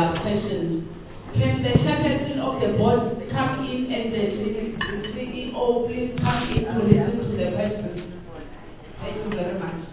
their questions. Can the chairperson of the board come in and the CEO please come in to listen to the questions? Thank you very much.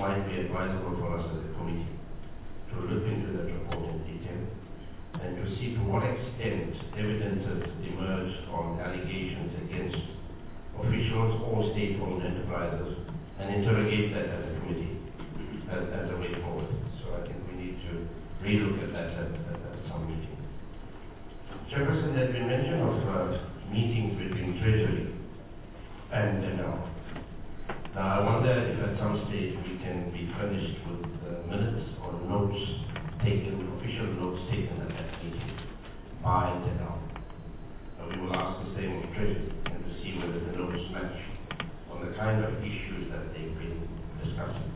might be advisable for us as a committee to look into that report in detail and to see to what extent evidences emerged on allegations against officials or state-owned enterprises and interrogate that as a committee as a way forward. So I think we need to relook at that at some meeting. Chairperson, there has been mention of meetings between Treasury and NL. Now I wonder if at some stage we can be furnished with minutes or notes taken, official notes taken at that meeting by NL. We will ask the same of Treasury and to see whether the notes match on the kind of issues that they've been discussing.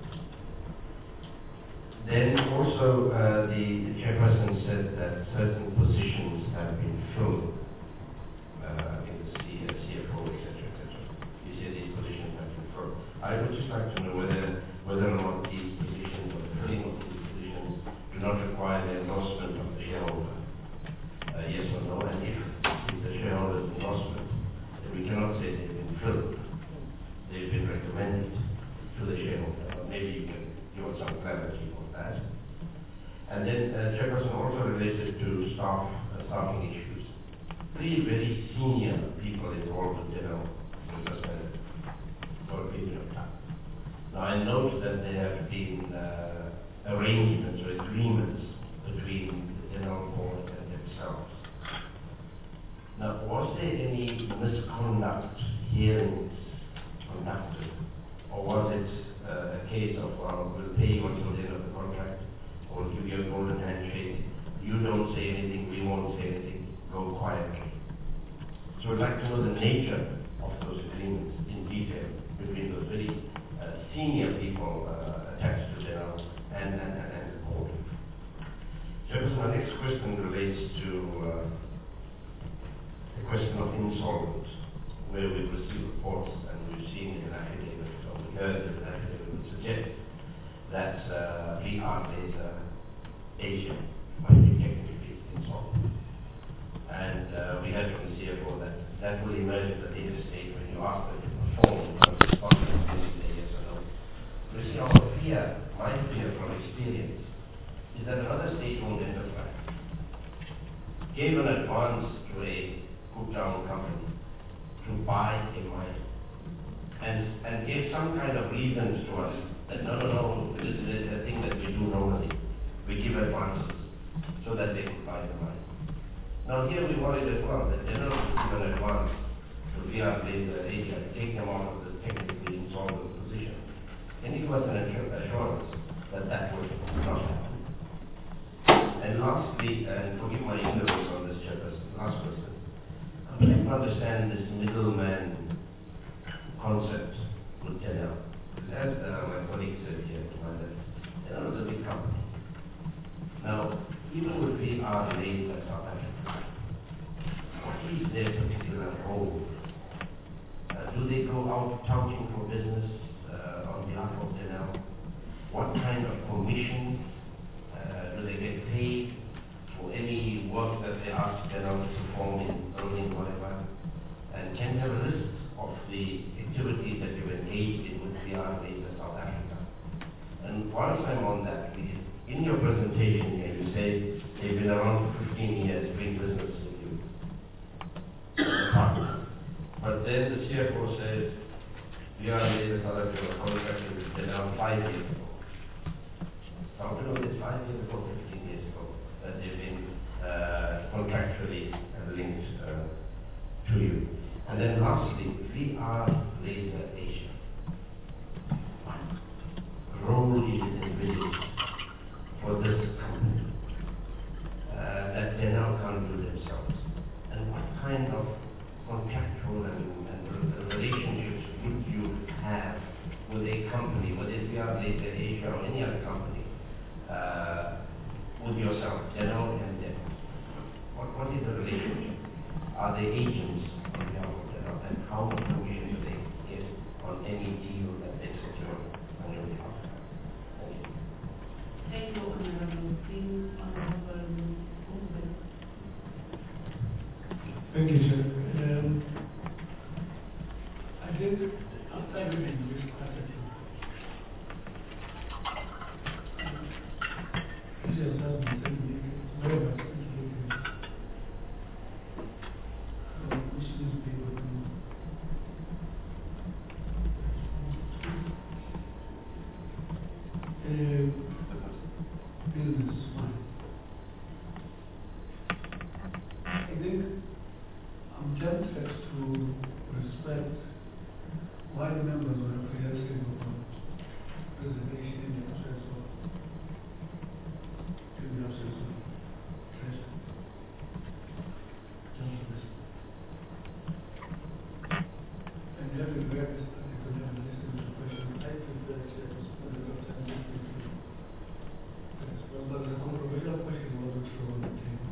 Then also the chairperson said that certain positions have been filled. I think the CFO, etc., etc. You said these positions have been filled. I would just like to know whether or not these positions or the filling of these positions do not require the endorsement of the shareholder. Yes or no? And if the shareholder's endorsement, then we cannot say they've been filled. They've been recommended to the shareholder. Or maybe you can give us some clarity on that. And then Chairperson also related to staffing issues. Three very senior people involved with Denel were suspended for a period of time. Now I note that there have been arrangements or agreements between the Denel board and themselves. Now, was there any misconduct hearings conducted, or was it a case of, well, we'll pay you until the end of the contract, or we'll give you a golden handshake, you don't say anything, we won't say anything, go quietly? So I'd like to know the nature of those agreements in detail between those very senior people attached to Denel and the board. Chairperson, my next question relates to the question of insolvent, where we've received reports and we've seen in an affidavit, or we heard in an affidavit would suggest that VR Laser Asia might be technically insolvent. And we heard from the CFO that will emerge at a later stage when you ask them to perform on the spot, yes or no. So you see, our fear, my fear from experience, is that another state-owned enterprise gave an advance to a Cooktown company to buy a mine and gave some kind of reasons to us that no, this is a thing that we do normally. We give advances so that they could buy the mine. Now here we worried as well that they don't give an advance to VR Laser Asia and take them out of the technically insolvent position. Can you give us an assurance that that will not happen? And lastly, and forgive my ignorance on this, Chairperson, last question. I would like to understand this middleman concept with Denel. As my colleague said here to my left, Denel is a big company. Now, even with VR Laser South Africa, what is their particular role? Do they go out touting for business on behalf of Denel? What kind of commissions do they get paid for any work that they ask Denel to perform in building whatever? And can you have a list of the activities that you've engaged in with VR Laser South Africa? And whilst I'm on that, in your presentation here, you say they've been around for 15 years doing business with you. But then the CFO says VR Laser South Africa contracted with Denel 5 years ago. So I don't know, it's 5 years ago, 15 years ago, that they've been contractually linked to you. And then lastly, VR Laser Asia. What role is it envisaged for this company that they now can't do themselves? And what kind of contractual and relationships would you have with a company, whether it's VR Laser Asia or any other company, with yourself, Denel and them? What is the relationship? Are they agents on behalf of Denel, and how much commission do they get on any deal that they secure on your behalf? Thank you, Honorable. Please, Honorable Movement. Thank you, sir. I did not everything in this question. business fine. I think I'm tempted to respect why the members were apprehensive about preservation in the absence of treasure. And having read this particular and listened to the question, I think that it was a lot of time listening to it. But the controversial question wasn't sure on the table.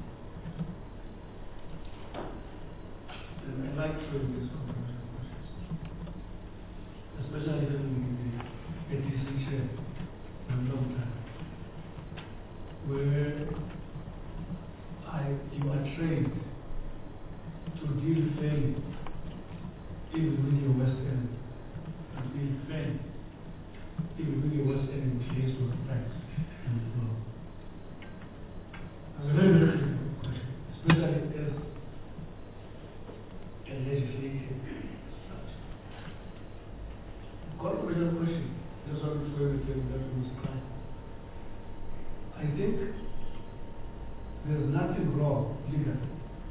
And I like throwing these controversial questions, especially when we a decent chair for a long time, where you are trained to deal fairly, even when you're West End, and deal fairly, even when you're West End in place with facts and the law. That's a very, very critical question, especially as a legislative structure. Controversial question, just want to throw everything that was crying. I think there's nothing wrong legally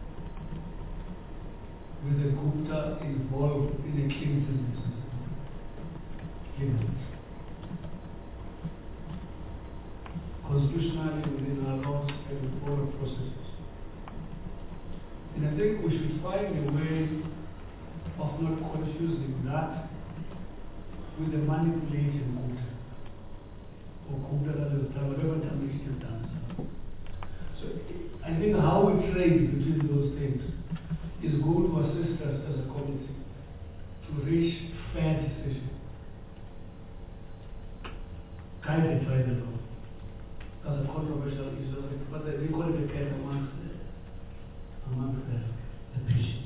with the Gupta involved in a Clinton system. Legally. Constitutionally within our laws and all the processes. And I think we should find a way of not confusing that with the manipulating Gupta. Or Gupta that is done, whatever time we still done. So I think how we trade between those things is going to assist us as a community to reach fair decision, guided by the law. That's a controversial issue, but we call it a kind amongst the patients.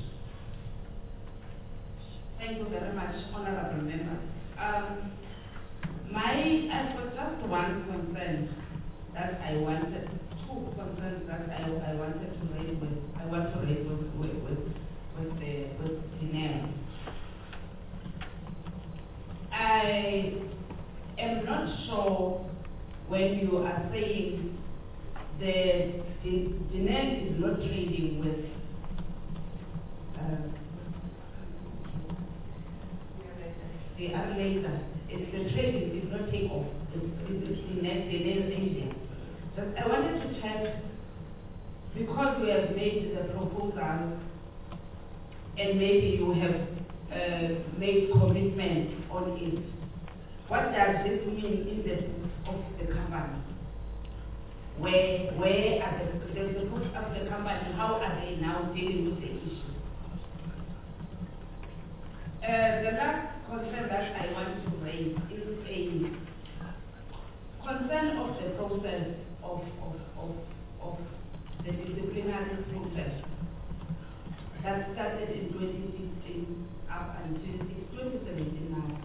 Thank you very much, honorable members. I was just one concern that I wanted, two concerns that I wanted to raise with, I want to raise with Dineo. I am not sure when you are saying the Dineo is not trading with the later. It's the trading is not take off. It's Dineo Asia. But I wanted to check, because we have made the proposal and maybe you have made commitment on it, what does this mean in the books of the company? Where are the books of the company, how are they now dealing with the issue? The last concern that I want to raise is a concern of the process of the disciplinary process that started in 2016 up until 2017 now.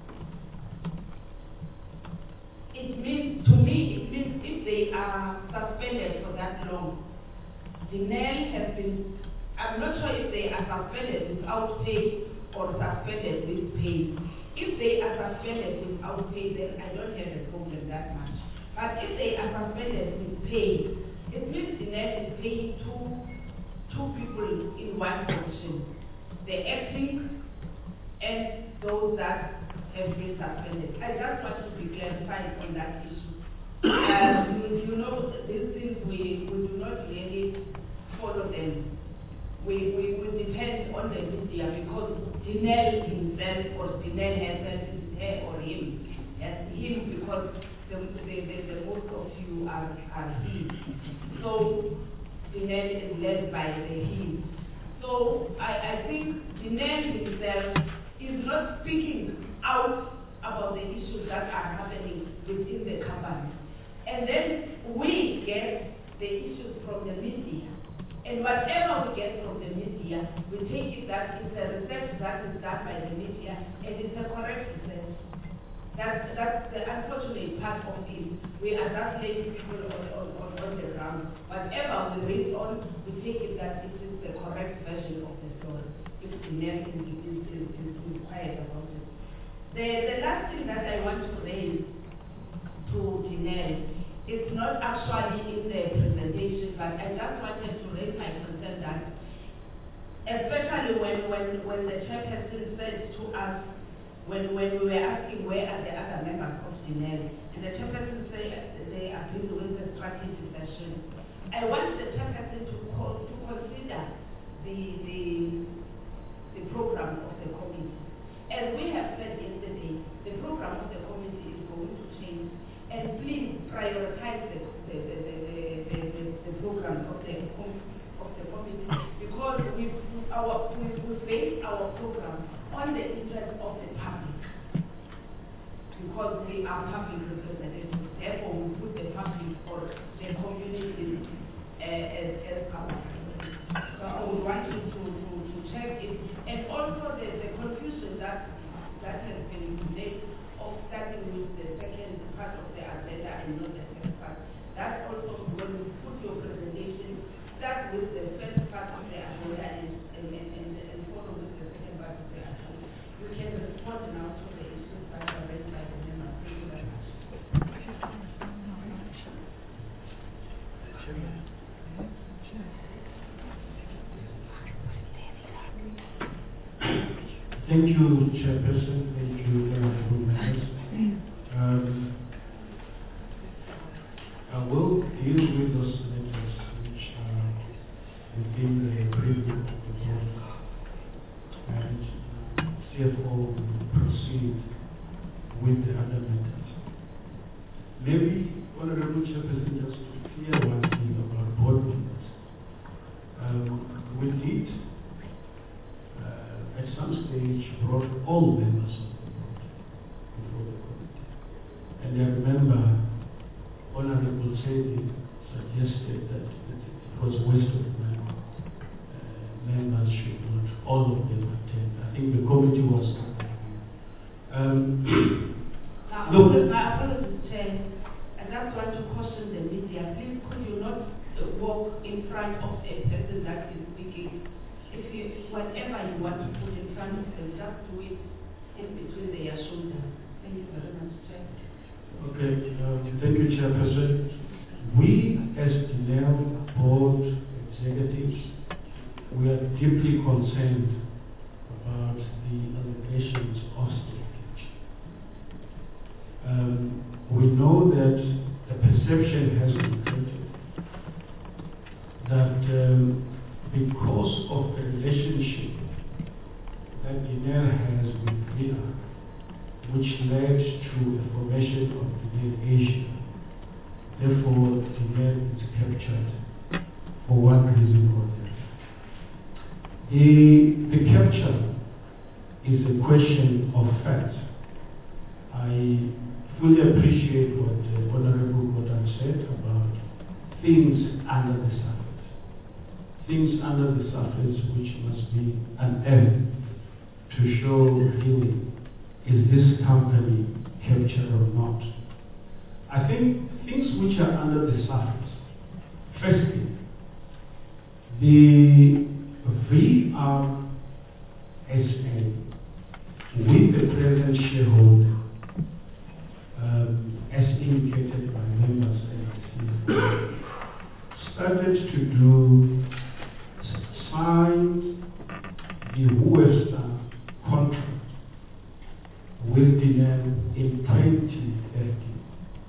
It means, to me, it means if they are suspended for that long, the NEL has been, I'm not sure if they are suspended without pay or suspended with pay. If they are suspended without pay, then I don't have a problem that much. But if they are suspended with pay, it means the NEL is paying two people in one position, the acting and those that have been suspended. I just want to be clarified on that issue. You know, these things we do not really follow them. We depend on the media because Dineo himself or Dineo herself is her or him. As him because the most of you are he. So Dineo is led by the he. So I think Dineo himself is not speaking out about the issues that are happening within the company. And then we get the issues from the media. And whatever we get from the media, we take it that it's a research that is done by the media, and it's a correct research. That's the unfortunate part of it. We are just laying people on the ground. Whatever we read on, we take it that it is the correct version of the story, if the name is quiet about it. The last thing that I want to raise to especially when the chairperson said to us, when we were asking where are the other members of DINEL, and the chairperson said they are busy with the strategy session. I want the chairperson to consider the program of the committee. As we have said yesterday, the program of the committee is going to change, and please prioritize the program of the committee, because we base our program on the interest of the public, because we are public representatives. Therefore, we put the public or the community as our priority. So I would want you to check it, and also the confusion that has been made of starting with the second part of the agenda and not the first part. That also, when you put your presentation, start with the first part of the agenda and follow with the second part of the agenda. You can respond now to the issues that are raised by the members. Thank you very much. Thank you, Chairperson. Thank you, honorable members. I will deal with those matters which are within the preview of the board, and CFO will proceed with the other matters. Maybe, Honorable Chairperson, just to clear one thing about board members. We did at some stage brought all members of the board before the committee. And I remember Honorable Sedi suggested that it was a waste of money. Members should not, all of them attend. I think the committee was My apologies, Chair. I just want to caution the media. Please, could you not walk in front of a person that is speaking? Whatever you want to put in front of them, just do it in between their shoulders. Thank you very much, Chair. Okay, thank you, Chairperson. We, as DINEL board executives, we are deeply concerned about the allegations of state. We know that the perception has been created that because of the relationship that DINEL has with VR, which led to the formation of DINEL Asia, therefore DINEL is captured for one reason or the other. The capture is a question of fact. I fully appreciate what Honorable Goddard said about things under the surface. Things under the surface which must be unearthed to show really, is this company captured or not? I think things which are under the surface. Firstly, the VRSA, with the present shareholder, as indicated by members and started to do signed the Western contract with DINEL in 2013.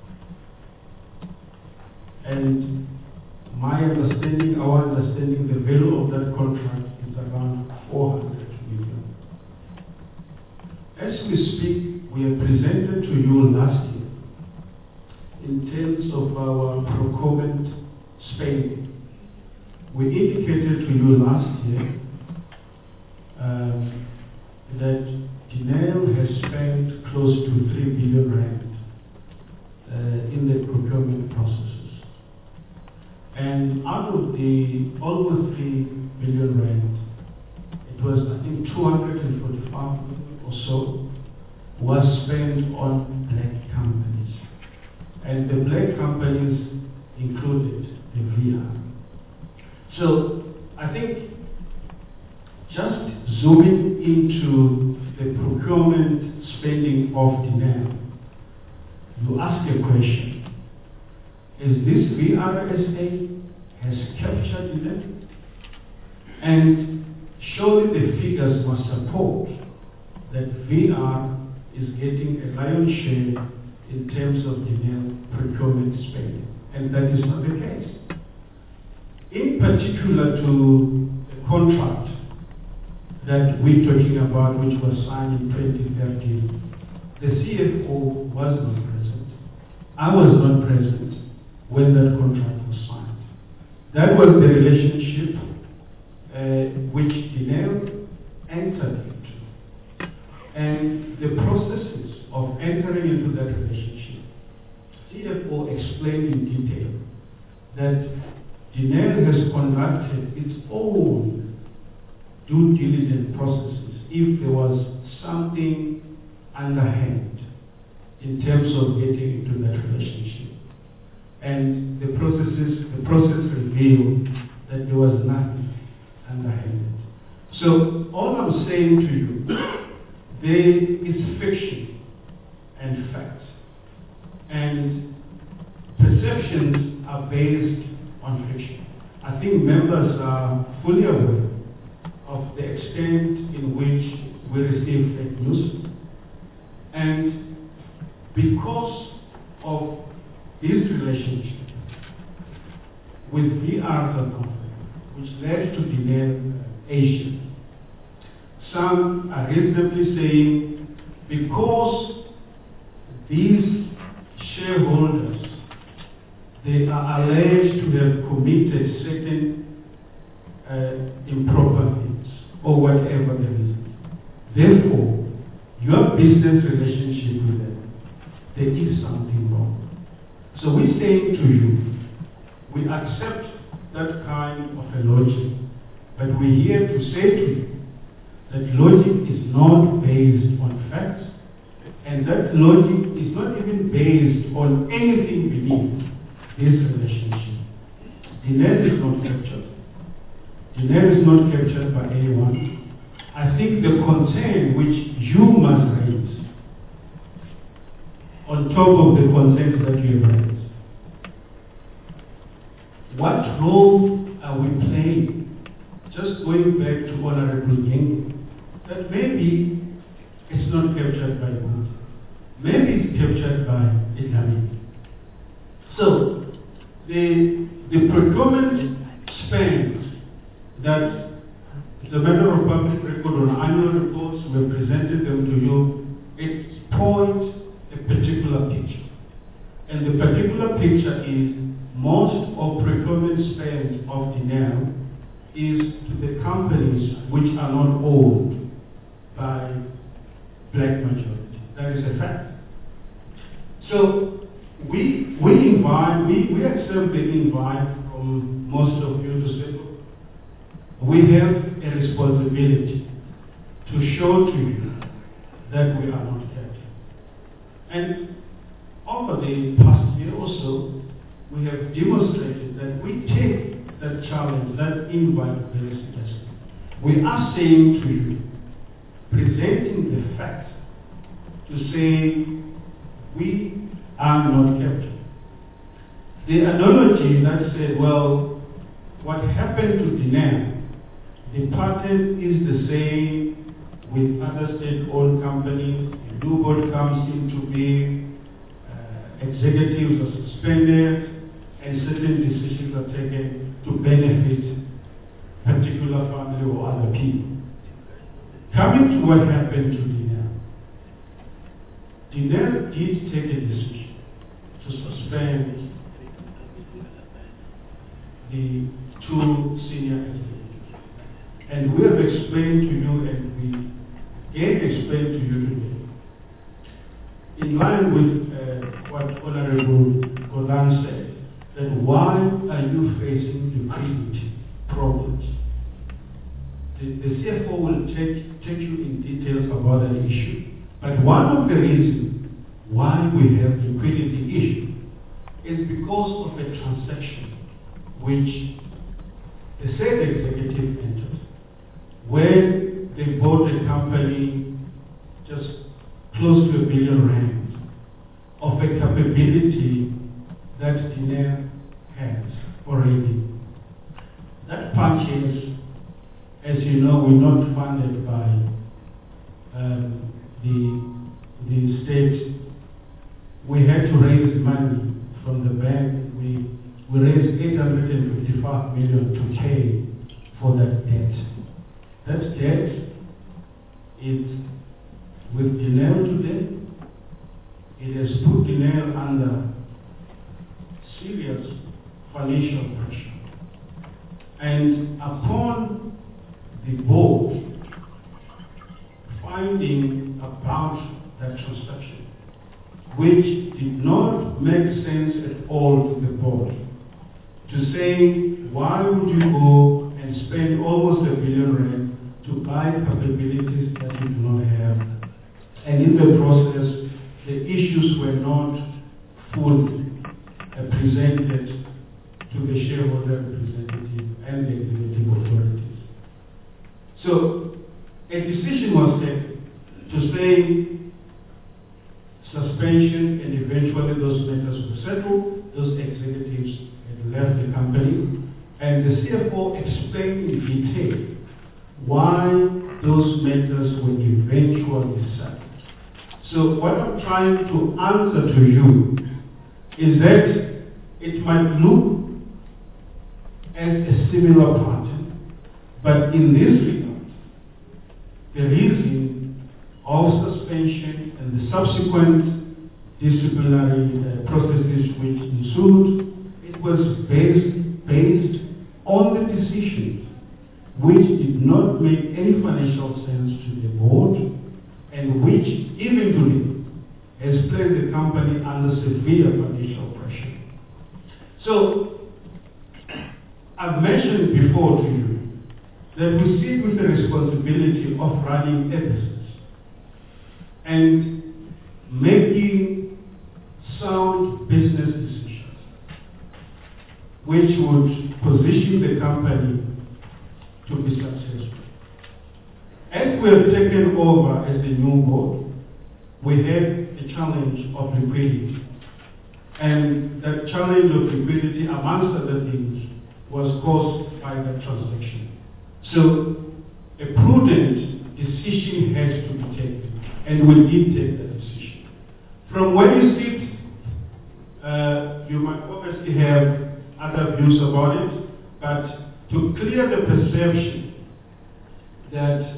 And my understanding, our understanding, the value of that contract is around 400 million. As we speak, we have presented to you last year in terms of our procurement spending. We indicated to you last year that DINEL has spent close to 3 billion rand in the procurement processes. And out of the almost 3 billion rand, it was, I think, 245 million or so was spent on black companies. And the black companies included the VR. So I think just zooming into the procurement spending of DINEL, you ask a question. Is this VRSA has captured DINEL? And surely the figures must support that VR is getting a lion's share in terms of Denel procurement spending. And that is not the case. In particular to the contract that we're talking about, which was signed in 2013, the CFO was not present. I was not present when that contract was signed. That was the relationship which Denel entered into. And the processes of entering into that relationship, CFO explained in detail that Denel has conducted its own due diligence processes if there was something underhand in terms of getting into that relationship. And the process revealed that there was nothing underhand. So all I'm saying to you, there is fiction and facts. And perceptions are based on fiction. I think members are fully aware of the extent in which we receive fake news. And because of this relationship with VR.com, which led to Denel Asia, some are reasonably saying because these shareholders, they are alleged to have committed certain improper things or whatever the reason. Therefore, your business relationship with them, there is something wrong. So we're saying to you, we accept that kind of a logic, but we're here to say to you that logic is not based on facts, and that logic is not even based on anything beneath this relationship. Denel is not captured. Denel is not captured by anyone. I think the concern which you must raise, on top of the concerns that you have raised, what role are we playing? Just going back to Honorable Yang, that maybe it's not captured by Google. Maybe it's captured by Islamic. So, the procurement spend that is a matter of public record on annual reports, we have presented them to you, it points a particular picture. And the particular picture is most of procurement spend of Denel is to the companies which are not owned by black majority. That is a fact. So we accept the invite from most of you to say, we have a responsibility to show to you that we are not captured. And over the past year or so, we have demonstrated that we take that challenge, that invite very seriously. We are saying to you, presenting the facts, to say we are not captured. The analogy that said, well, what happened to Denel, the pattern is the same with other state-owned companies. A new board comes into being, executives are suspended, and certain decisions are taken to benefit particular family or other people. Coming to what happened to Denel. Denel did take a decision to suspend the two senior executives. And we have explained to you, and we again explained to you today, in line with what Honorable Golan said, that why are you facing liquidity problems? The CFO will take you in details about that issue. But one of the reasons why we have liquidity issue is because of a transaction which the said executive entered when they bought a company just close to R1 billion of a capability that Denel has already. That purchase as you know, we're not funded by the state. We had to raise money from the bank. We raised 855 million to pay for that debt. That debt is with Denel today. It has put Denel under serious financial pressure. And upon the board finding about that transaction, which did not make sense at all to the board, to say, why would you go and spend almost R1 billion to buy capabilities that you do not have? And in the process, the issues were not fully presented to the shareholder representative and the executive authorities. So a decision was taken to say suspension, and eventually those matters were settled. Those executives had left the company, and the CFO explained in detail why those matters were eventually settled. So what I'm trying to answer to you is that it might look as a similar pattern, but in this regard, the reason of suspension and the subsequent disciplinary processes which ensued, it was based on the decisions which did not make any financial sense to the board, and which, even today, has placed the company under severe financial pressure. So, I've mentioned before to you that we sit with the responsibility of running a business and making sound business decisions which would position the company to be successful. As we have taken over as the new board, we had a challenge of liquidity. And that challenge of liquidity, amongst other things, was caused by the transaction. So a prudent decision has to be taken, and we did take that decision. From where you sit, you might obviously have other views about it, but to clear the perception that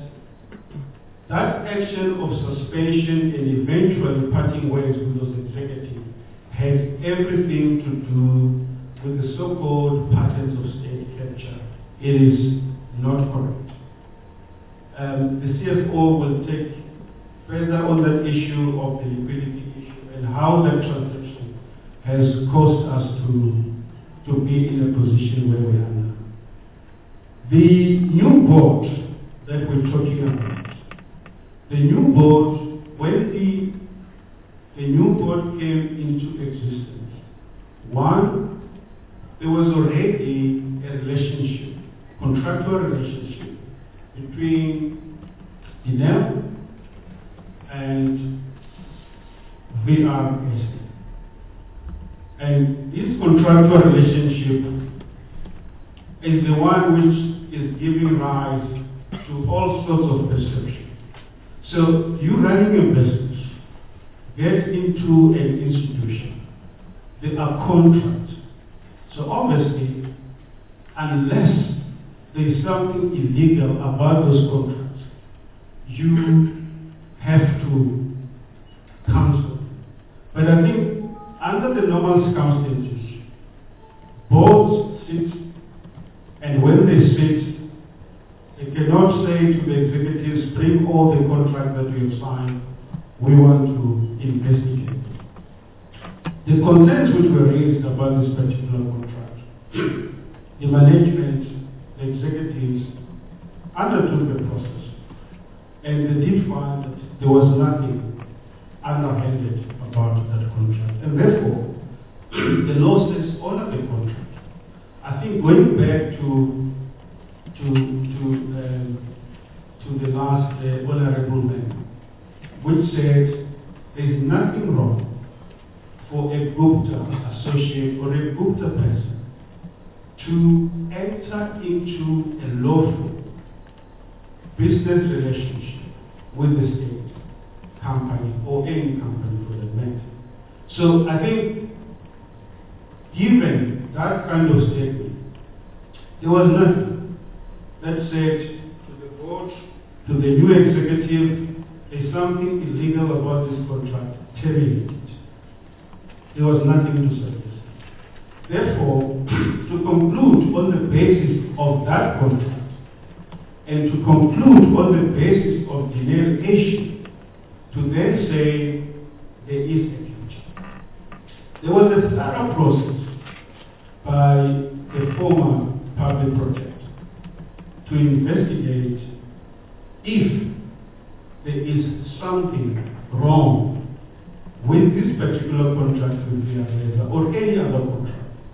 that action of suspension and eventually parting ways with those executives has everything to do with the so-called patterns of state capture. It is not correct. The CFO will take further on that issue of the liquidity issue and how that transaction has caused us to be in a position where we are now. The new board that we're talking about, the new board, when the new board came into existence, one, there was already a relationship, contractual relationship, between Denel and VRSA. And this contractual relationship is the one which is giving rise to all sorts of perception. So you running a business, get into an institution, there are contracts. So obviously, unless there is something illegal about those contracts, you have to cancel. But I think under the normal circumstances, boards sit, and when they sit, they cannot say to the executives, bring all the contracts that we have signed, we want to investigate. The concerns which were raised about this particular contract, the management, the executives undertook the process, and they did find that there was nothing underhanded about that contract. And therefore, the law says honor the contract. I think going back to the last honorable man, which said there is nothing wrong for a Gupta associate or a Gupta person to enter into a lawful business relationship with the state company or any company for that matter. So I think, given that kind of statement, there was nothing that said to the board, to the new executive, there's something illegal about this contract, terminate it. There was nothing to suggest. Therefore, to conclude on the basis of that contract, and to conclude on the basis of delineation, to then say there is a future. There was a thorough process by the former public project to investigate if there is something wrong with this particular contract with Via Reza or any other contract.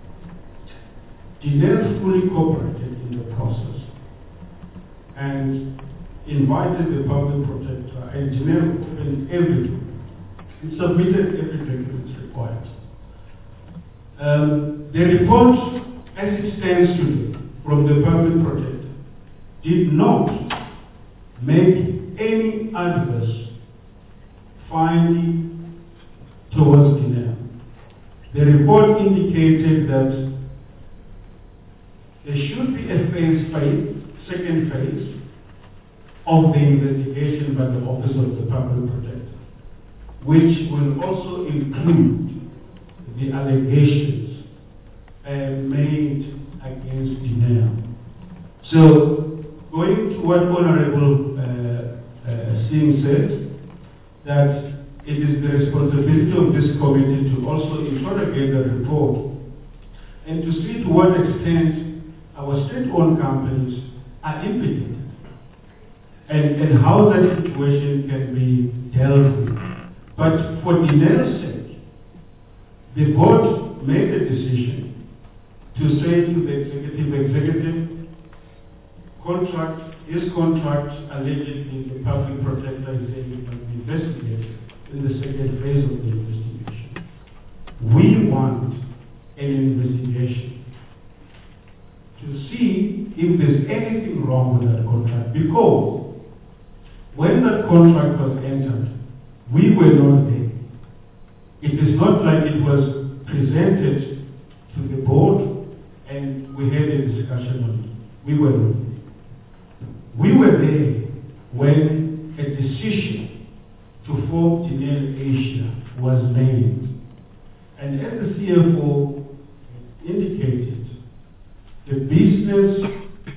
Dinero fully cooperated in the process and invited the public protector, and Dinero opened everything. It submitted every document required. The report, as it stands today, from the public protector, did not make any adverse finding towards Dinero. The report indicated that there should be a second phase of the investigation by the Office of the Public Protector, which will also include the allegations made against Dinero. So, going to what Honorable Singh said, that it is the responsibility of this committee to also interrogate the report and to see to what extent our state-owned companies are implicated and how that situation can be dealt with. But for Dinero's sake, the board made a decision to say to the executive, this contract allegedly the public protector is saying it must be investigated in the second phase of the investigation. We want an investigation to see if there's anything wrong with that contract, because when that contract was entered, we were not there. It is not like it was presented to the board and we had a discussion on it. We were not there. We were there when a decision to form Dinero Asia was made. And as the CFO indicated, the business,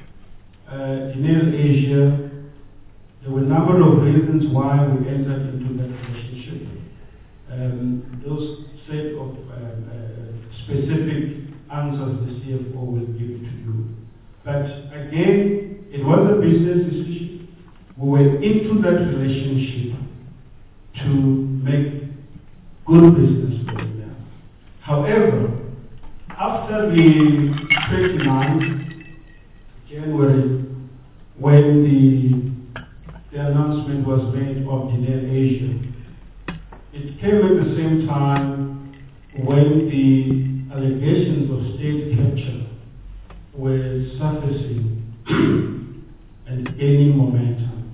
Dinero Asia, there were a number of reasons why we entered into that relationship. Those set of specific answers the CFO will give to you. But again, it was a business decision. We were into that relationship to make good business for them. However, after the 29th January, when the announcement was made of Dinero Asia, it came at the same time when the allegations of state capture were surfacing and gaining momentum.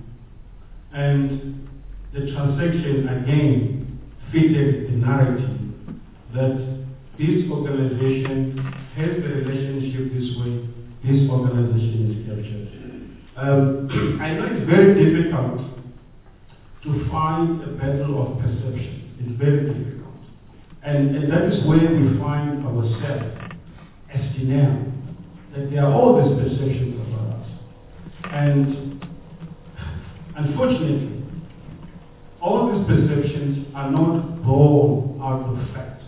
And the transaction again fitted the narrative that this organization has the relationship this way, this organization is captured. I know it's very difficult to find a battle of perception. It's very difficult. And that is where we find ourselves as Dinero, that there are all these perceptions about us. And unfortunately, all these perceptions are not born out of fact.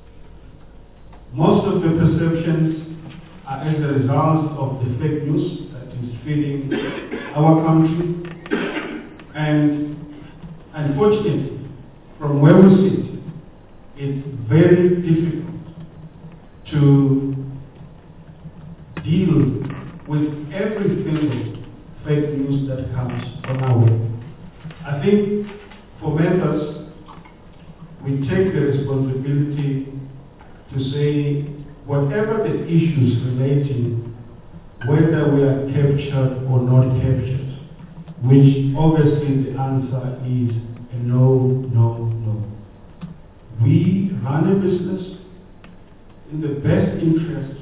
Most of the perceptions are as a result of the fake news that is feeding our country. And unfortunately, from where we sit, it's very difficult to deal with every single fake news that comes on our way. I think for members, we take the responsibility to say whatever the issues relating, whether we are captured or not captured, which obviously the answer is a no, no, no. We run a business in the best interest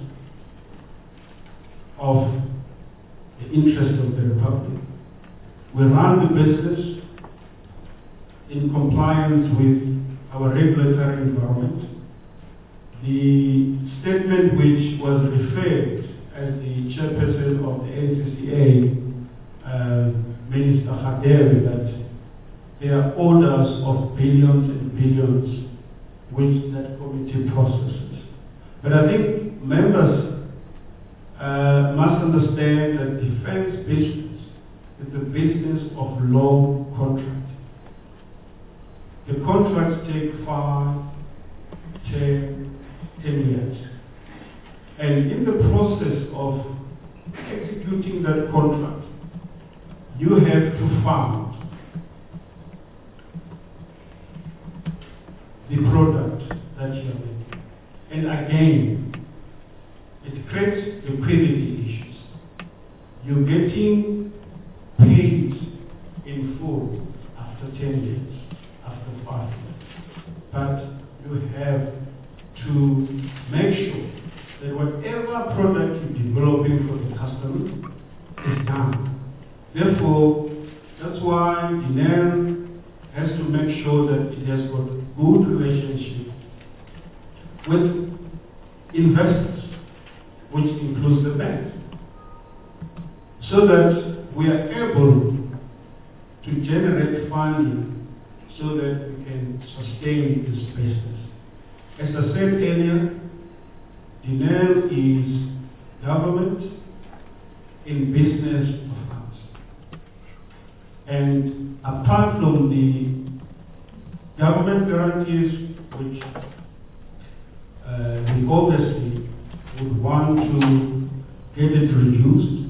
of the interest of the Republic. We run the business in compliance with our regulatory environment. The statement which was referred as the chairperson of the NCCA, Minister Haderi, that there are orders of billions and billions which that committee processes. But I think members must understand that defense business is the business of long contract. The contracts take 5, 10 years. And in the process of executing that contract, you have to fund the product that you are making. And again, it creates liquidity issues. You're getting paid in full after 10 years, after 5 years. But you have to make sure that whatever product you're developing for the customer is done. Therefore, that's why DINER has to make sure that it has got good relationship with investors, which includes the bank, so that we are able to generate funding so that we can sustain this business. As I said earlier, DINER is government in business of ours. And apart from the government guarantees, which we obviously would want to get it reduced,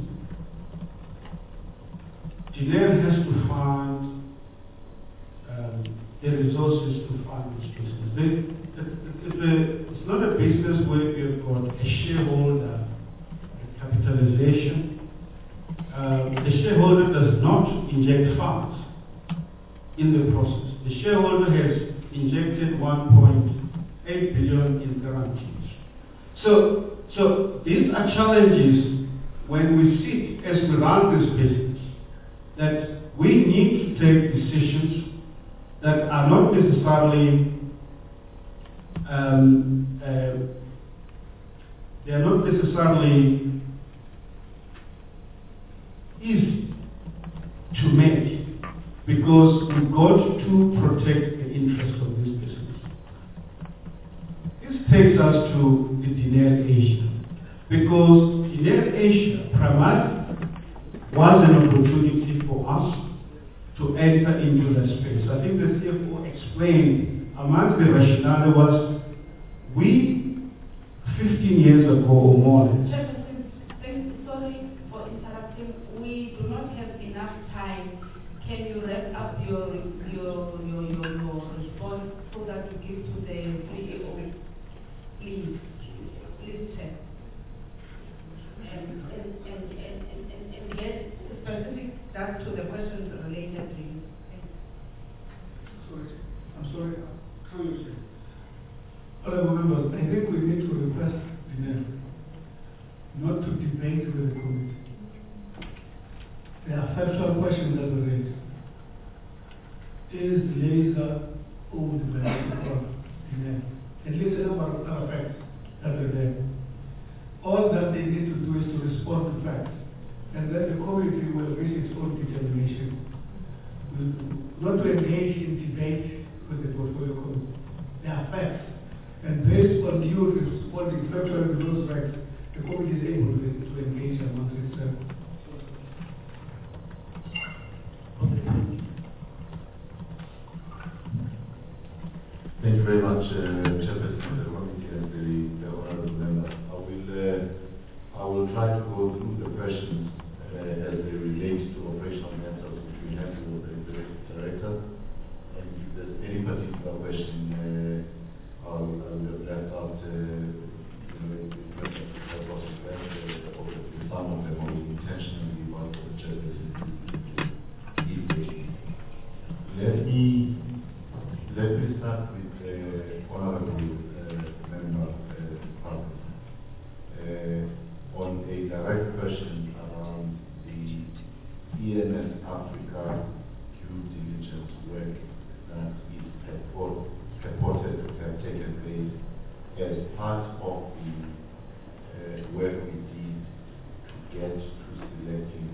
DINER has to find the resources to fund this business. It's not a business where you've got a shareholder capitalization. The shareholder does not inject funds in the process. The shareholder has injected 1.8 billion in guarantees. So these are challenges when we sit as we run this business, that we need to take decisions that are not necessarily easy to make, because we've got to protect the interests of this business. This takes us to the DINER Asia, because DINER Asia primarily was an opportunity for us to enter into that space. I think the CFO explained among the rationale was we 15 years ago or more. Sorry for interrupting. We do not have enough time. Can you wrap up your response so that you give to the CEO? Please, Chair. And get specific that to the questions related to you. I'm sorry. How you say? Honorable members, I think we need to request DINER not to debate with the committee. There are factual questions that were raised. Is laser overdeveloped for DINER? At least a number of other facts that are there. All that they need to do is to respond to facts. And then the committee will reach its own determination. Not to engage in debate with the portfolio committee. There are facts. And based on you responding factually to those facts, the committee is able to engage amongst itself. Thank you very much, Chairperson of the committee and the honourable member. I will try to go through the questions as they relate to operational matters which we have with the director. And if there's any particular question, I will have left out some of them will as part of the work we did to get to selecting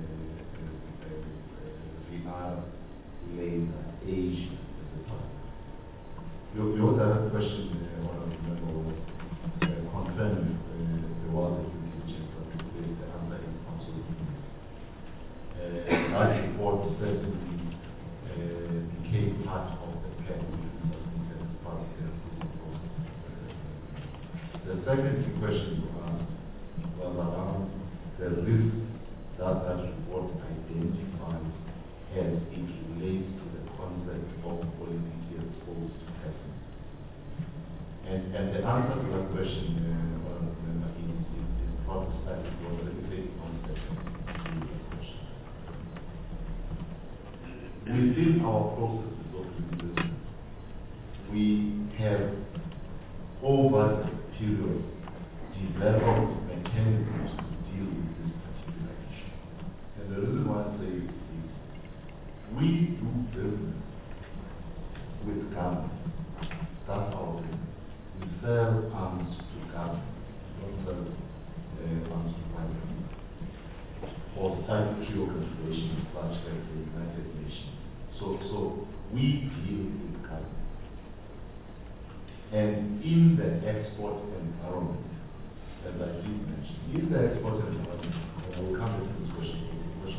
VR laser Asia as a partner. Your other question, one of the concerning the water usage and the answer is absolutely yes. That report certainly became part of the plan as part of the report. The second question you asked was around the risk that report identifies as it relates to the concept of politically exposed persons. And the answer to that question, is not static, but let me say concept to the question. Within our processes of due we have over the period developed mechanisms to deal with this particular issue. And the reason why I say it is we do business with government. That's our business. We sell arms to government. We don't sell arms to private people. Or statutory organizations such as the United Nations. So we deal with government. And in the export environment, as I did mention, in the export environment, and I will come to this question,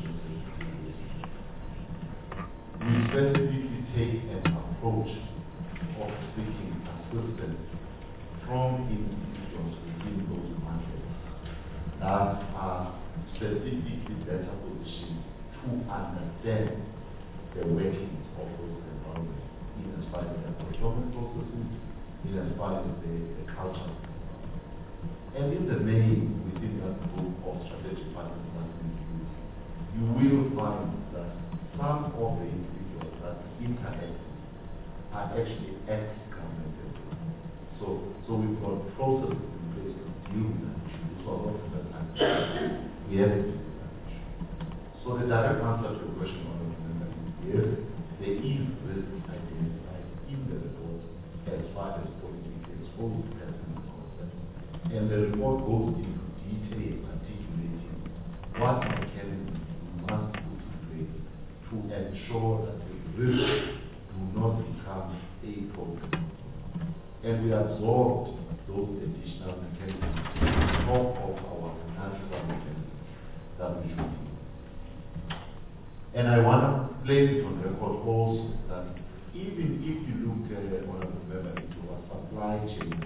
we specifically take an approach of seeking assistance from individuals within those markets that are specifically better positioned to understand the workings of those environments, in as far as the procurement processes, in as far as the culture. And in the main, within that group of strategic partners that we use, you will find that some of the individuals that interact are actually ex-government employees. So we've got processes in place to deal with that issue. So a lot of the time, we have to deal with that issue. So the direct answer to your question, yes, there is risk identified in the report as far as politically exposed persons are concerned. And the report goes into detail articulating what mechanisms we must put in place to ensure that the risks do not become a problem. And we absorbed those additional mechanisms on top of our natural mechanisms that we should do. And I want to place it on record also that even if you look into our supply chain,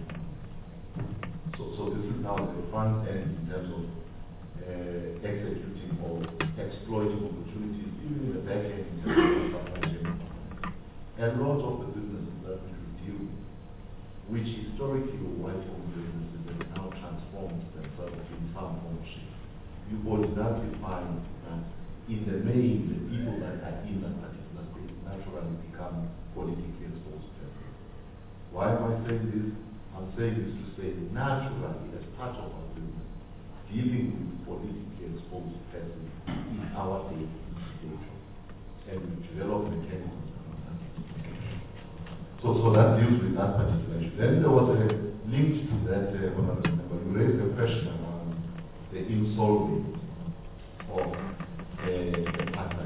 so this is now the front end in terms of executing or exploiting opportunities, even in the back end in terms of supply chain. And a lot of the businesses that we deal with, which historically were white-owned businesses, have now transformed themselves in farm ownership. You ordinarily find that in the main, the people that are in that particular space naturally become politically exposed persons. Why am I saying this? I'm saying this to say naturally, as part of our business, dealing with politically exposed persons is our daily nature. And we develop mechanisms around that. So that deals with that particular issue. Then there was a link to that, you raised a question around the insolvency of the partner.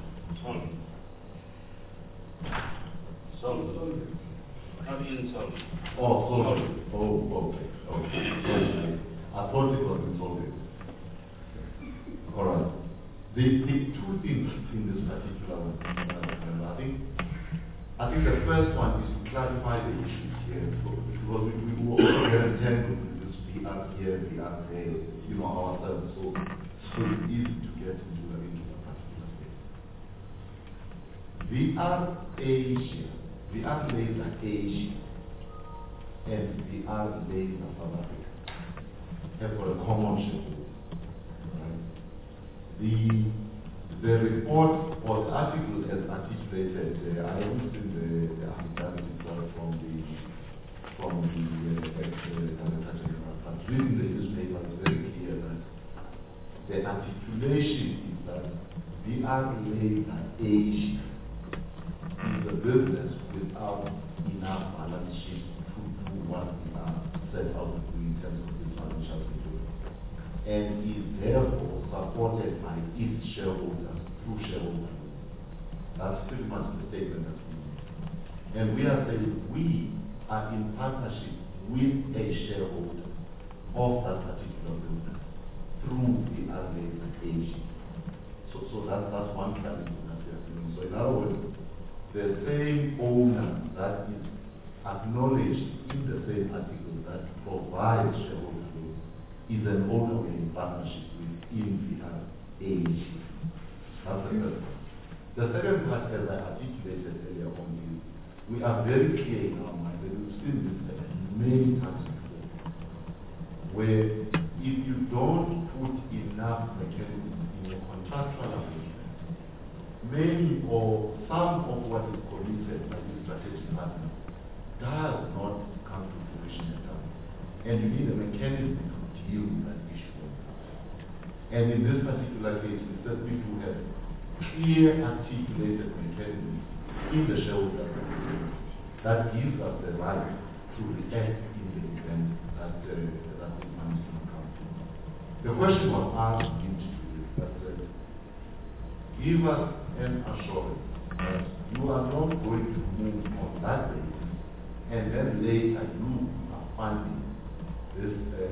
Solid. How do you insolvent? Oh, solid. Oh, okay. I thought it was insolvent. All right. The two things in this particular one, I think the first one is to clarify the issues here, because we will also get entangled with this VR here, VR there, ourselves, so it's easy to get into a particular space. VR Asia, VR Laser Asia, and VR Laser South Africa have got a common shareholder. Right? The report or the article has articulated, I haven't seen the affidavit itself from the but reading the newspaper is very clear that the articulation is that VR Laser Asia is a business without enough balance sheet to do what we are set out to do in terms of this financial security, and is therefore supported by its shareholders through shareholders. That's pretty much the statement that's being made. And we are saying we are in partnership with a shareholder of that particular business through the RLA AG. So that's one clarity that we are doing. So in other words, the same owner that is acknowledged in the same article that provides shareholder loans is an owner we're in partnership with in the AG. That's the first part. The second part, as I articulated earlier on, is we are very clear in our mind, and we've seen this many times before, where if you don't put enough mechanisms in your contractual arrangement, many or some of what is committed by the strategic partner does not come to fruition at all. And you need a mechanism to deal with that issue. And in this particular case, we certainly do have clear articulated mechanisms in the shareholder agreement that gives us the right to react in the event that this money is not come to. The question was asked into this, that give us an assurance that you are not going to move on that basis, and then later you are funding this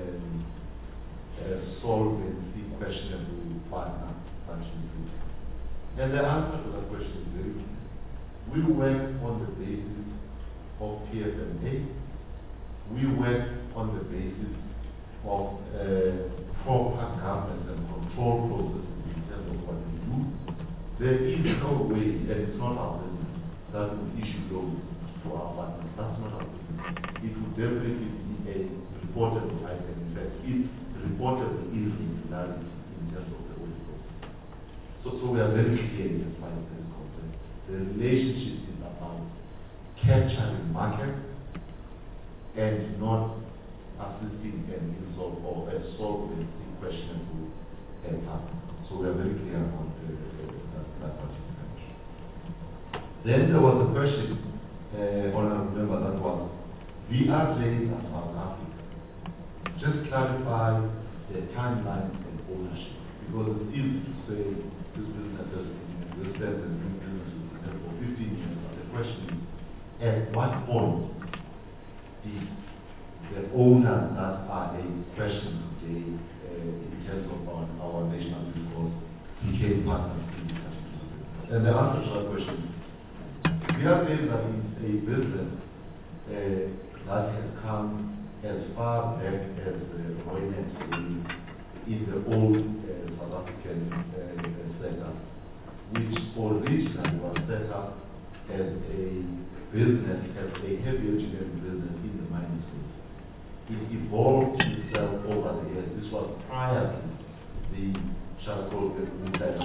solvency questionable partner function. And the answer to that question is very clear. We work on the basis of PFMA. We work on the basis of proper governance and control processes in terms of what we do. There is no way, and it's not our business, that we issue loans to our partners. That's not our business. It would definitely be a reportable item. In fact, it's reportable irregularity in terms of the audit process. So we are very clear as far as this is concerned. The relationship is about capturing market and not assisting an insult or a solvency questionable partner. So we are very clear about that particular issue. Then there was a question, Honourable Member, that was VRJ and South Africa. Just clarify the timeline and ownership, because it's easy to say this business has been existed and doing business with them for 15 years, but the question is, at what point did the owners that are a question today in terms of our national resource became partners in this particular business? And the answer to that question is, we are saying that it's a business that has come as far back as Roynet in the old South African setup, which originally was set up as a business, as a heavy engineering business in the mining space. It evolved itself over the years. This was prior to the charcoal later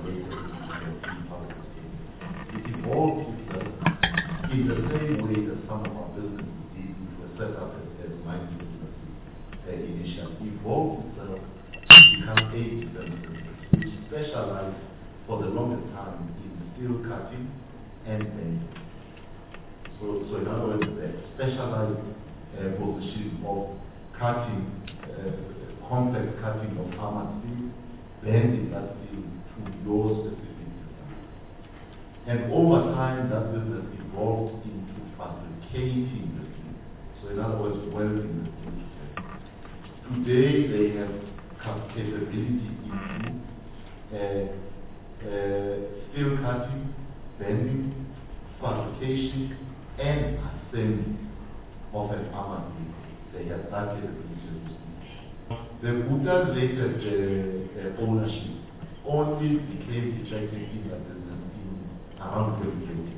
it evolved itself in the same way that some of our businesses did, which were set up as mining businesses initially. Evolved itself to become a business which specialized for the longest time in steel cutting and bending. So in other words, the specialized position of cutting, complex cutting of armored steel, bending that steel to your specific design. And over time, that business evolved into fabricating the steel. So in other words, welding the steel together. Today, they have capability into steel cutting, bending, fabrication, and assembly of an armored vehicle. They have that capability. The Bhuta's latest ownership only became effective in that business in around 2018.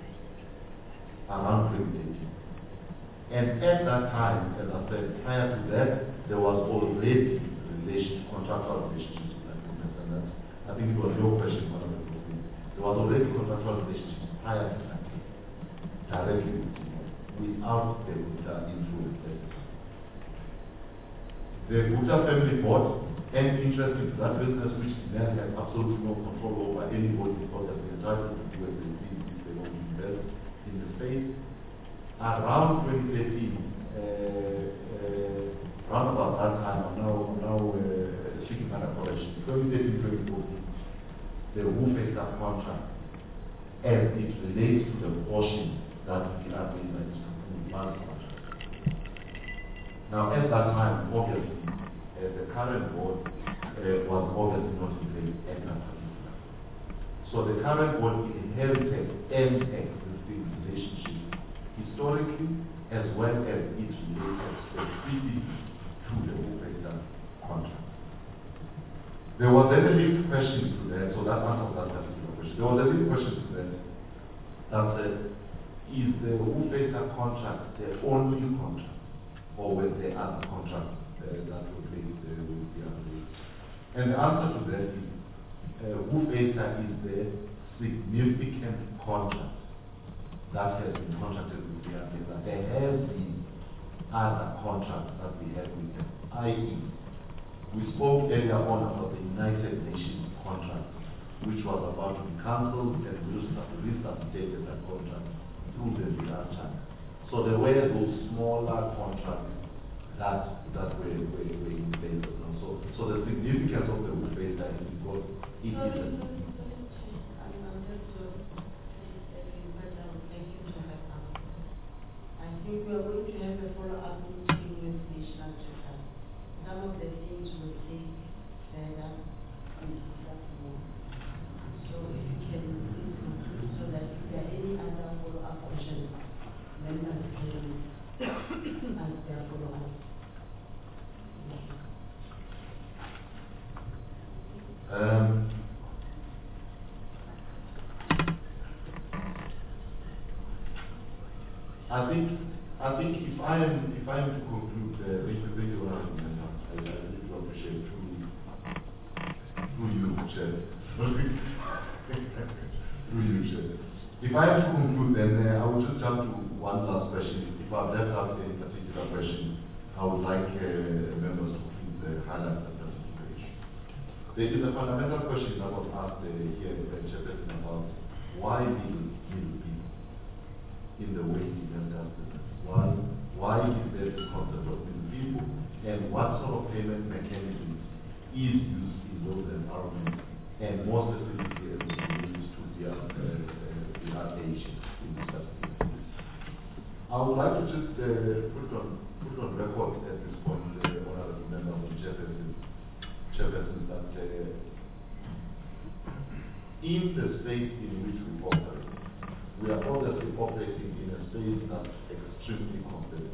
And at that time, as I said, prior to that, there was already contractual relationships with that business. And that's, I think it was your question, one of the questions. There was already contractual relationships prior to that, directly without the Bhuta influence. The Bhuta family bought and interested in that business, which then had absolutely no control over anybody because of the entitled to do as they did if they want to invest in the space. Around 2013, about that time, I'm now seeking an apology. 2013-2014, the WOFESA contract, as it relates to the portion that we are doing that is to last contract. Now, at that time, obviously, the current board was obviously not in place at that particular. So the current board inherited an existing relationship historically, as well as it related specifically to the WOFESA contract. There was then a linked question to that, so that answers that particular question. There was a linked question to that said, is the WOFESA contract the only contract, or were there other contracts that were placed with the other? And the answer to that is, WOFESA is the significant contract that has been contracted with the other. There have been other contracts that we have with them, i.e., we spoke earlier on about the United Nations contract, which was about to be cancelled, and we resubstituted that contract through the last time. So there were those smaller contracts that were in place. So the significance of the WOFESA is because it is I think we are going to have a follow-up meeting with National Treasury. Some of the things will take further and discuss more. So if you can please conclude so that if there are any other follow-up questions, members can ask their follow-up. I think if I am to conclude, thank you, I really do appreciate through you, Chair. Through you, Chair. If I am to conclude, then I will just jump to one last question. If I've left out any particular question, I would like members to please highlight that particular issue. There is a fundamental question that was asked here in the Chairperson about why middle people in the way he does business. Why is there the concept of middle people, and what sort of payment mechanism is used in those environments, and more specifically as it relates to the Asians in this particular case. I would like to just put on record at this point, honorable member of the Chairperson, that in the space in which we operate, we are obviously operating in a space that's extremely competitive.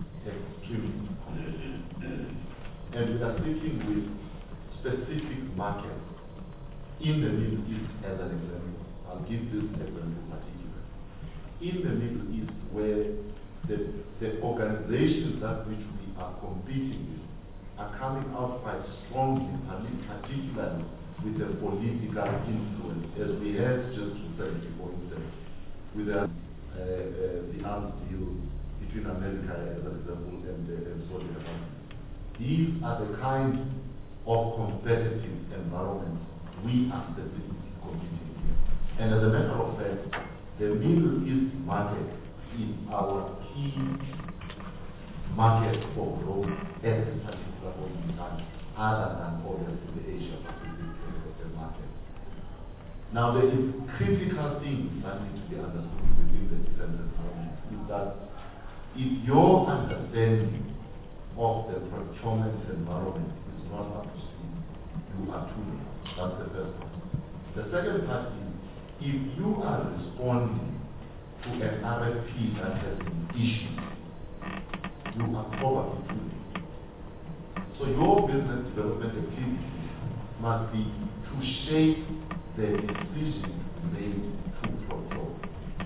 And we are speaking with specific markets in the Middle East as an example. I'll give this example particular. In the Middle East, where the organizations that which we are competing with are coming out quite strongly, particularly with the political influence, as we had just recently, for instance, with the arms deal between America, as an example, and Saudi Arabia. These are the kind of competitive environments we are specifically competing in. And as a matter of fact, the Middle East market is our key market for growth at this particular point in time, other than obviously the Asia Pacific market. Now, there is critical things that need to be understood within the defense environment, is that if your understanding of the procurement environment is not up to speed, you are too late. That's the first part. The second part is, if you are responding to an RFP that has been issued, you are probably too late. So your business development activity must be to shape the decision made to procure.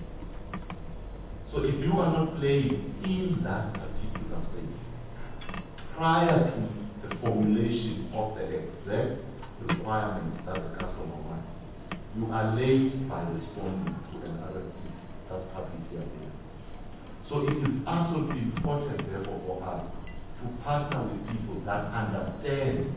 So if you are not playing in that particular space, prior to the formulation of the exact requirements that the customer wants, you are late by responding to an RFP that's publicly available. So it is absolutely important, therefore, for us to partner with people that understand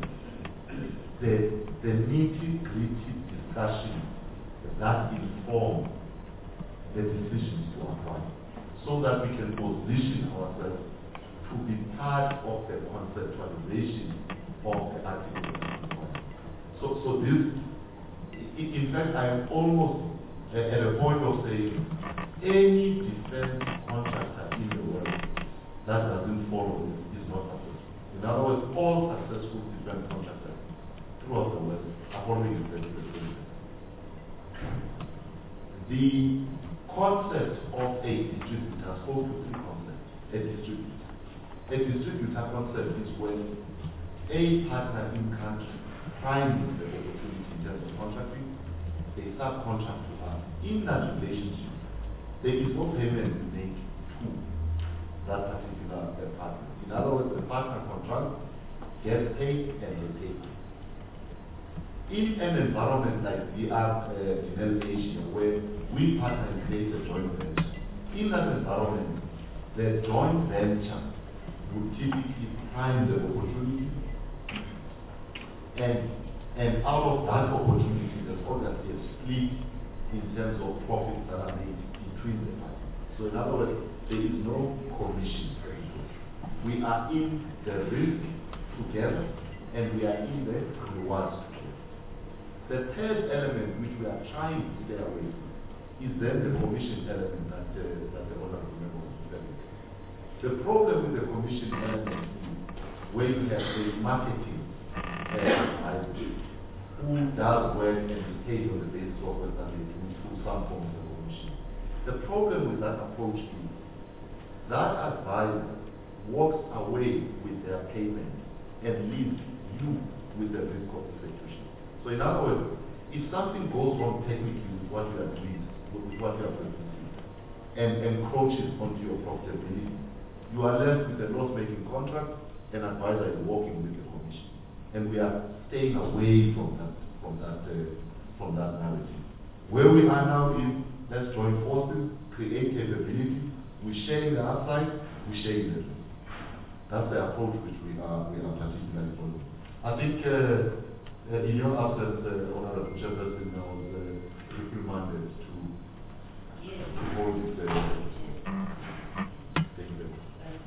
the nitty-gritty discussions that inform the decisions to apply, so that we can position ourselves to to be part of the conceptualization of the article. So this, in fact, I am almost at a point of saying any defense contractor in the world that doesn't follow this is not successful. In other words, all successful defense contractors throughout the world are following the principle. The concept of a distributor spoke to three concepts. A distributor concept is when a partner in country finds the opportunity in terms of contracting, they subcontract to us. In that relationship, there is no payment we make to that particular partner. In other words, the partner contract gets paid and they pay. In an environment like we are in Asia, where we partner and create a joint venture, in that environment, the joint venture would typically find the opportunity, and out of that opportunity, there's obviously a split in terms of profits that are made between the parties. So in other words, there is no commission. We are in the risk together, and we are in the rewards together. The third element which we are trying to stay away from is then the commission element that the honorable member was referring to. The problem with the commission element is where you have a marketing advisor who does work and is paid on the basis of what they do through some form of commission. The problem with that approach is that advisor walks away with their payment and leaves you with the risk of execution. So in other words, if something goes wrong technically with what you are doing, with what you are producing, and encroaches onto your profitability, you are left with a loss-making contract, and advisor is walking with the commission. And we are staying away from that narrative. Where we are now is, let's join forces, create capability, we share in the upside, we share in the risk. That's the approach which we are particularly following. I think in your absence, Honorable Chairperson, I was reprimanded to hold this. Thank you very much.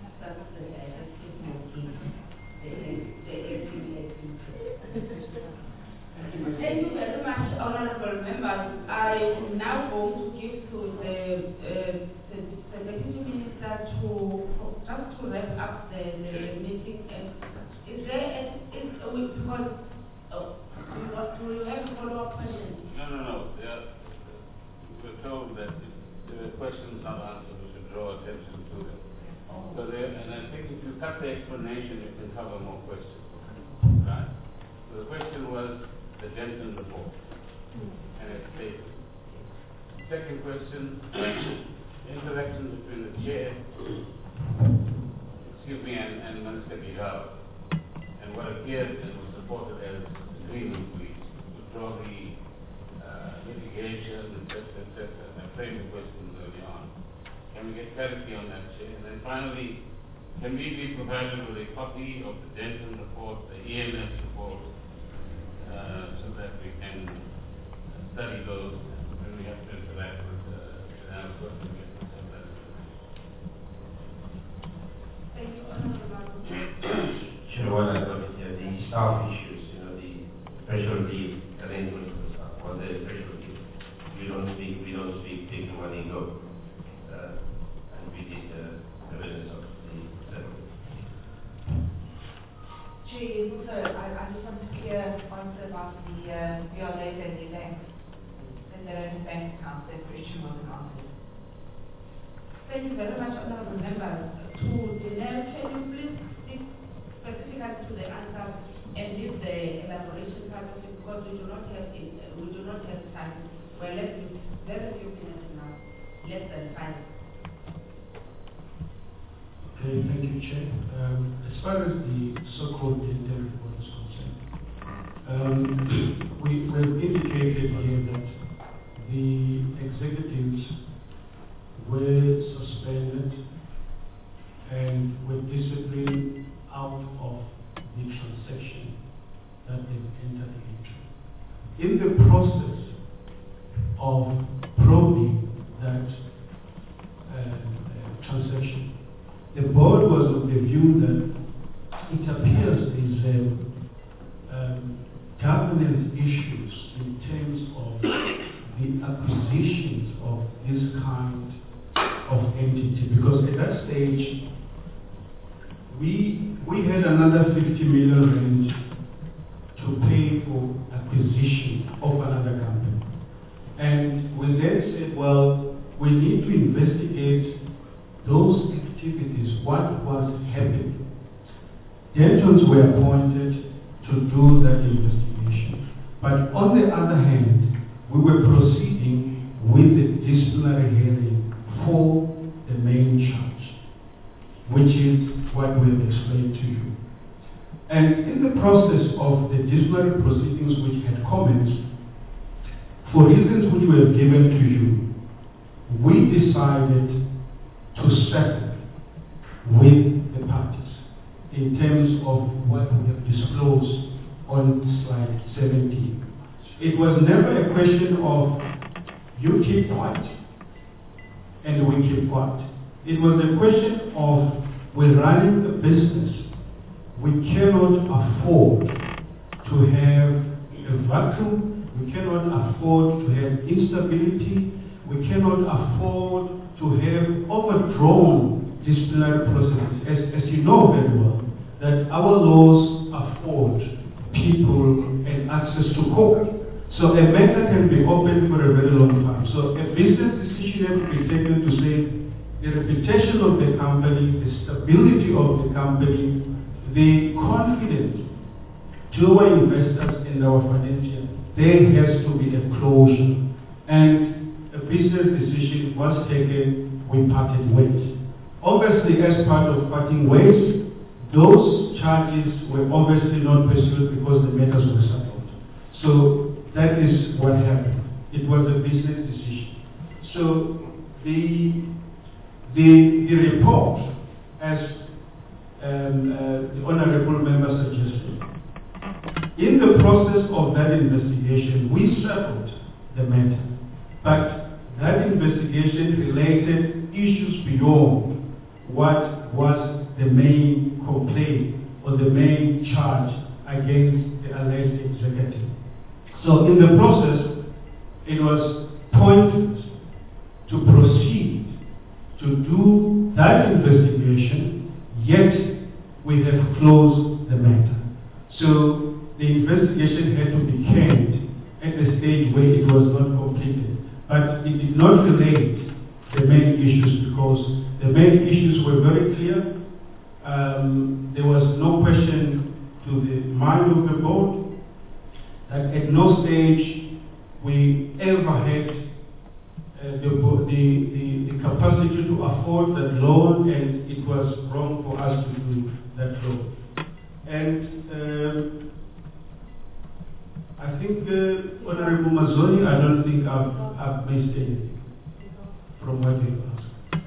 Thank you very much, honorable members. I am now going to give to the Deputy Minister just to wrap up the meeting. Is there because do you have a follow-up question? No. We're told that there were questions not answered. We should draw attention to them. So and I think if you cut the explanation, you can cover more questions. Right? So the question was the Denton report and its status. Second question, interaction between the chair, and Minister Gihar, and what appeared and was reported as agreement to withdraw the litigation, etc. And I framed the questions early on. Can we get clarity on that, Chair? And then finally, can we be provided with a copy of the Denton report, the EMS report, so that we can study those when we have to interact with our person? Thank you, honorable. Chairman, I got here the staff issues, the special leave arrangements for staff, or the special leave. We don't speak, take the money, go. And we did evidence of the settlement. Chief, I just want to hear points about the violate and the bank, and the bank account, the question was answered. Thank you very much, honorable members. To Janelle, can you please speak specifically to the answer and leave the elaboration part of it, because we do not have time. We're left with very few minutes now, less than 5. Okay, thank you, Chair. As far as the so-called Denton report is concerned, we've indicated here that the executives were suspended and were disciplined out of the transaction that they've entered into. In the process of probing that transaction, the board was of the view it appears there's governance issues in terms of the acquisitions of this kind of entity, because at that stage we had another 50 million rand to pay for acquisition of another company. And we then said, well, we need to investigate those activities, what was happening. Dentons were appointed to do that investigation. But on the other hand, we were proceeding with the disciplinary hearing for the main charge, which is what we have explained to you. And in the process of the disciplinary proceedings which had commenced, for reasons which we have given to you, we decided to settle with the parties in terms of what we have disclosed on slide 17. It was never a question of you keep quiet and we keep quiet. It was a question of we're running a business. We cannot afford to have a vacuum. We cannot afford to have instability. We cannot afford to have overdrawn disciplinary processes. As you know very well, that our laws afford people and access to court. So a matter can be open for a very long time. So a business decision has to be taken to say the reputation of the company, the stability of the company, the confidence to our investors and our financial, there has to be a closure. And a business decision was taken, we parted ways. Obviously, as part of parting ways, those charges were obviously not pursued because the matters were settled. So that is what happened. It was a business decision. So the report, as the honorable member suggested, in the process of that investigation, we settled the matter. But that investigation related issues beyond what was the main complaint or the main charge against the alleged executive. So in the process, it was pointless to proceed to do that investigation, yet we have closed the matter. So the investigation had to be canned at the stage where it was not completed. But it did not relate the main issues because the main issues were very clear. There was no question to the mind of the board that at no stage we ever had the capacity to afford that loan, and it was wrong for us to do that loan. And I think Honorable Mazzoni, I don't think I've missed anything from what you asked.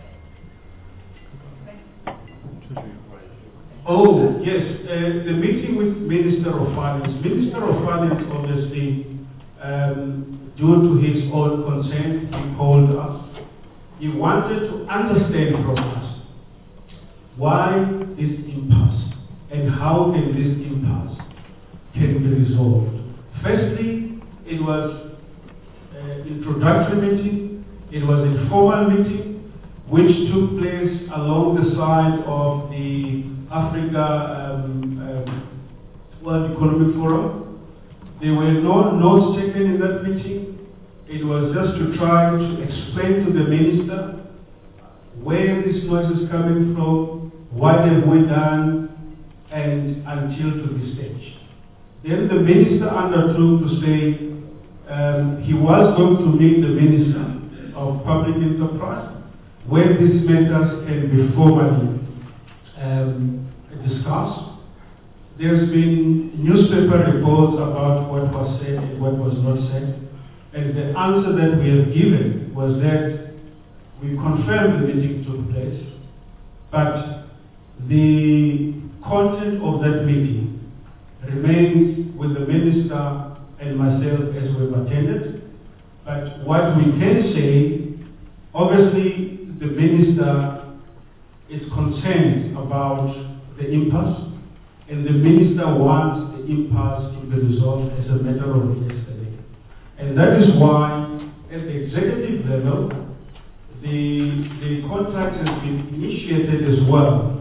Oh, yes, the meeting with Minister of Finance. Minister of Finance, obviously, due to his own consent, he called us. He wanted to understand from us why this impasse and how can this impasse can be resolved. Firstly, it was an introductory meeting. It was an informal meeting which took place along the side of the Africa World Economic Forum. There were no notes taken in that meeting. It was just to try to explain to the minister where this noise is coming from, what have we done, and until to this stage. Then the minister undertook to say he was going to meet the Minister of Public Enterprise where these matters can be formally discussed. There's been newspaper reports about what was said and what was not said. And the answer that we have given was that we confirmed the meeting took place, but the content of that meeting remains with the minister and myself as we've attended. But what we can say, obviously the minister is concerned about the impasse. and the minister wants the impasse to be resolved as a matter of yesterday. And that is why, at the executive level, the contract has been initiated as well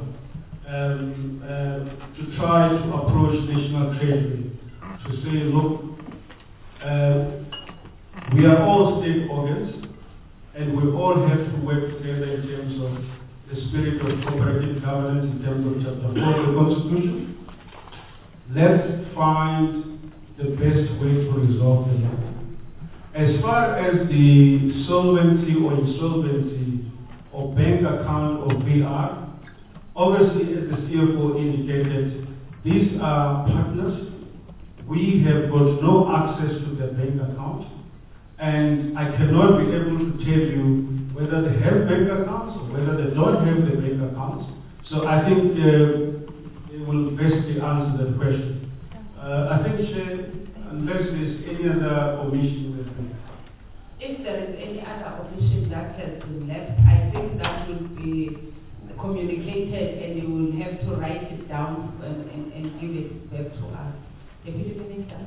to try to approach National Treasury to say, look, we are all state organs, and we all have to work together in terms of the spirit of cooperative governance, in terms of Chapter 4 of the Constitution. Let's find the best way to resolve the matter. As far as the solvency or insolvency of bank account or VR, obviously, as the CFO indicated, these are partners. We have got no access to their bank account, and I cannot be able to tell you whether they have bank accounts or whether they don't have the bank accounts. So I think it will best answer that question. I think, unless there's any other omission, if there is any other omission that has been left, I think that will be communicated and you will have to write it down and give it back to us. Deputy Minister.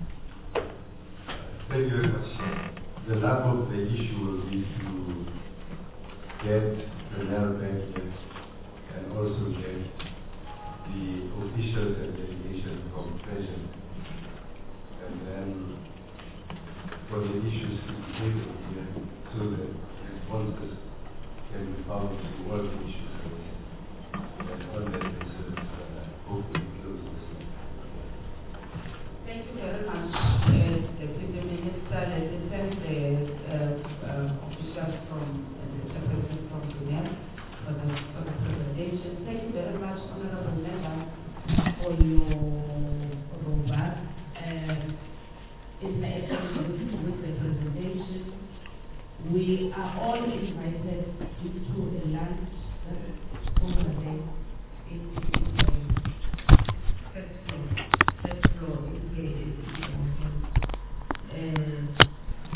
Thank you very much. The lab of the issue will be to get the National Bank and also get the officials and delegation from Treasury. And then for the issues to be taken here so that responses can be found to all the issues. And on that basis, hopefully close this. Thank you very much, Deputy Minister. Let me thank the officials from the representatives from Guinea for the presentation. Thank you very much, Honorable Member, for your robust interaction with the presentation. We are all invited into a lunch over there in